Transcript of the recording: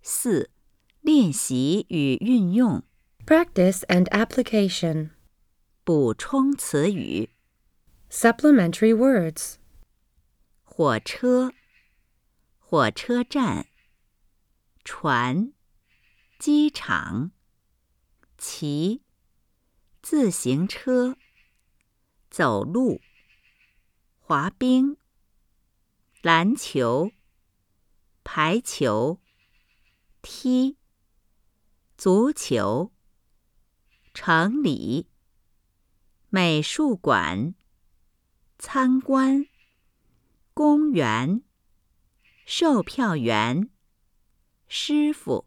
4. 练习与运用 Practice and application. 补充词语 Supplementary words. 火车、火车站、船、机场、骑、自行车、走路、滑冰、篮球、排球、踢、足球、城里、美术馆、参观、公园、售票员、师傅。